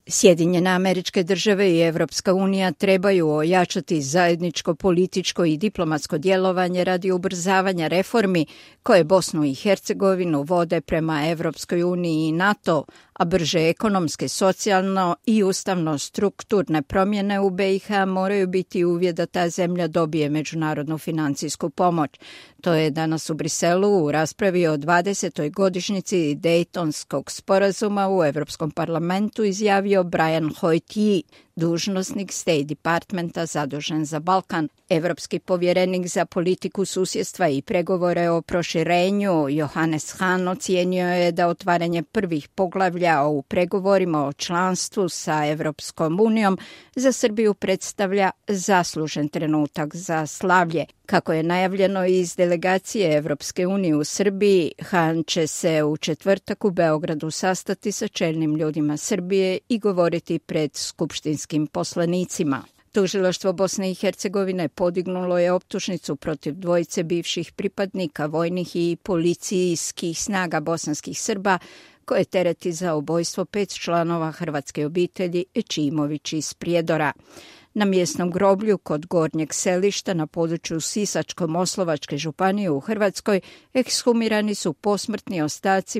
Sjedinjene Američke Države i Evropska unija trebaju ojačati zajedničko političko i diplomatsko djelovanje radi ubrzavanja reformi koje Bosnu i Hercegovinu vode prema Evropskoj uniji i NATO, a brže ekonomske, socijalno i ustavno strukturne promjene u BiH moraju biti uvjet da ta zemlja dobije međunarodnu financijsku pomoć. To je danas u Briselu u raspravi o 20. godišnjici Dejtonskog sporazuma u Europskom parlamentu izjavio Brian Hoyt, dužnosnik State Departmenta zadužen za Balkan. Evropski povjerenik za politiku susjedstva i pregovore o proširenju Johannes Hahn ocijenio je da otvaranje prvih poglavlja u pregovorima o članstvu sa Evropskom unijom za Srbiju predstavlja zaslužen trenutak za slavlje. Kako je najavljeno iz delegacije Evropske unije u Srbiji, Hahn će se u četvrtak u Beogradu sastati sa čelnim ljudima Srbije i govoriti pred skupštinskim poslanicima. Tužilaštvo Bosne i Hercegovine podignulo je optužnicu protiv dvojice bivših pripadnika vojnih i policijskih snaga bosanskih Srba koje tereti za ubojstvo 5 članova hrvatske obitelji Ećimović iz Prijedora. Na mjesnom groblju kod Gornjeg Selišta na području Sisačko-Moslavačke županije u Hrvatskoj ekshumirani su posmrtni ostaci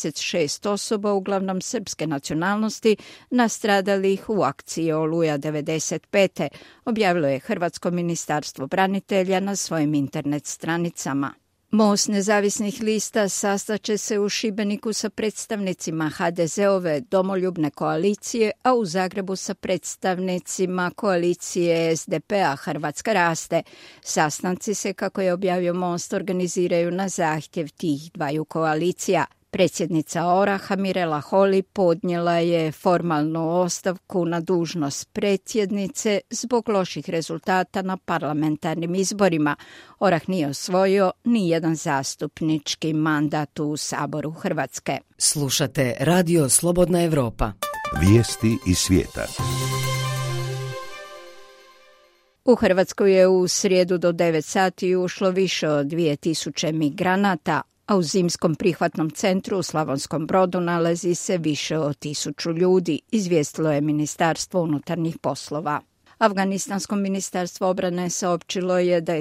56 osoba, uglavnom srpske nacionalnosti, nastradalih u akciji Oluja 95. objavilo je Hrvatsko ministarstvo branitelja na svojim internet stranicama. Most nezavisnih lista sastaće se u Šibeniku sa predstavnicima HDZ-ove domoljubne koalicije, a u Zagrebu sa predstavnicima koalicije SDP-a Hrvatska raste. Sastanci se, kako je objavio Most, organiziraju na zahtjev tih dvaju koalicija. Predsjednica Oraha Mirela Holy podnijela je formalnu ostavku na dužnost predsjednice zbog loših rezultata na parlamentarnim izborima. Orah nije osvojio ni jedan zastupnički mandat u Saboru Hrvatske. Slušate Radio Slobodna Evropa. Vijesti iz svijeta. U Hrvatskoj je u srijedu do 9 sati ušlo više od 2000 migranata, a u zimskom prihvatnom centru u Slavonskom Brodu nalazi se više od 1000 ljudi, izvijestilo je Ministarstvo unutarnjih poslova. Afganistansko ministarstvo obrane saopćilo je da je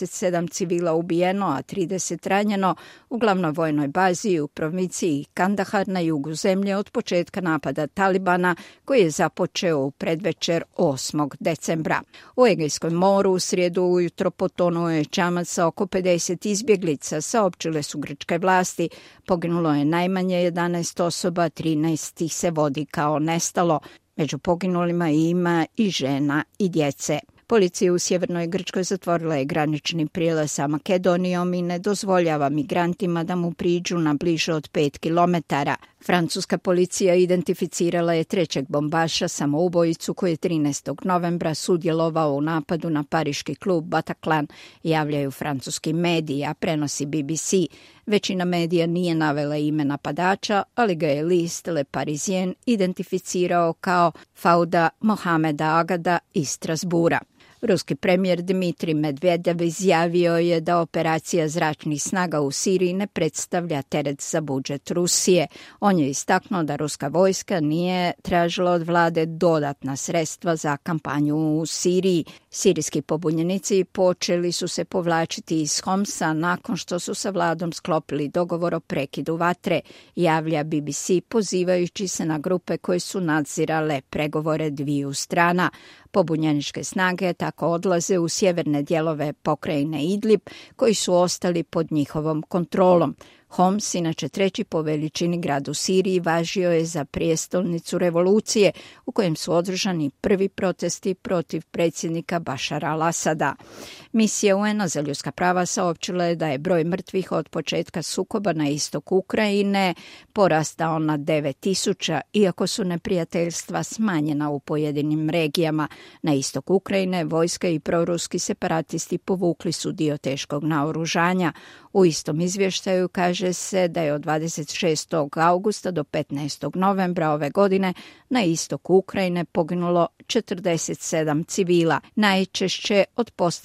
37 civila ubijeno, a 30 ranjeno u glavnoj vojnoj bazi u provinciji Kandahar na jugu zemlje od početka napada Talibana koji je započeo u predvečer 8. decembra. U Egejskom moru u srijedu ujutro potonuo je čamac sa oko 50 izbjeglica, saopćile su grčke vlasti. Poginulo je najmanje 11 osoba, 13 ih se vodi kao nestalo. Među poginulima ima i žena i djece. Policija u sjevernoj Grčkoj zatvorila je granični prijelaz sa Makedonijom i ne dozvoljava migrantima da mu priđu na bliže od 5 kilometara. Francuska policija identificirala je trećeg bombaša, samoubojicu koji je 13. novembra sudjelovao u napadu na pariški klub Bataclan, javljaju francuski mediji, a prenosi BBC. Većina medija nije navela ime napadača, ali ga je list Le Parisien identificirao kao Fauda Mohameda Agada iz Strasbura. Ruski premijer Dmitrij Medvedev izjavio je da operacija zračnih snaga u Siriji ne predstavlja teret za budžet Rusije. On je istaknuo da ruska vojska nije tražila od vlade dodatna sredstva za kampanju u Siriji. Sirijski pobunjenici počeli su se povlačiti iz Homsa nakon što su sa vladom sklopili dogovor o prekidu vatre, javlja BBC pozivajući se na grupe koje su nadzirale pregovore dviju strana. Pobunjeničke snage tako odlaze u sjeverne dijelove pokrajine Idlib, koji su ostali pod njihovom kontrolom. Homs, inače treći po veličini grad u Siriji, važio je za prijestolnicu revolucije u kojem su održani prvi protesti protiv predsjednika Bašara al-Asada. Misija UN-a za ljudska prava saopćila je da je broj mrtvih od početka sukoba na istoku Ukrajine porastao na 9000, iako su neprijateljstva smanjena u pojedinim regijama. Na istoku Ukrajine vojska i proruski separatisti povukli su dio teškog naoružanja. U istom izvještaju kaže se da je od 26. augusta do 15. novembra ove godine na istoku Ukrajine poginulo 47 civila, najčešće od postavljenih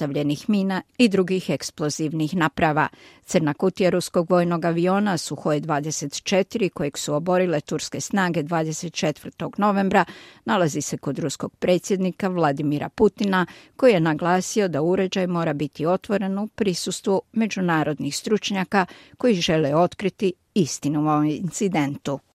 zapaljenih mina i drugih eksplozivnih naprava. Crna kutija ruskog vojnog aviona Suhoj 24, kojeg su oborile turske snage 24. novembra, nalazi se kod ruskog predsjednika Vladimira Putina, koji je naglasio da uređaj mora biti otvoren u prisustvu međunarodnih stručnjaka koji žele otkriti istinu o incidentu.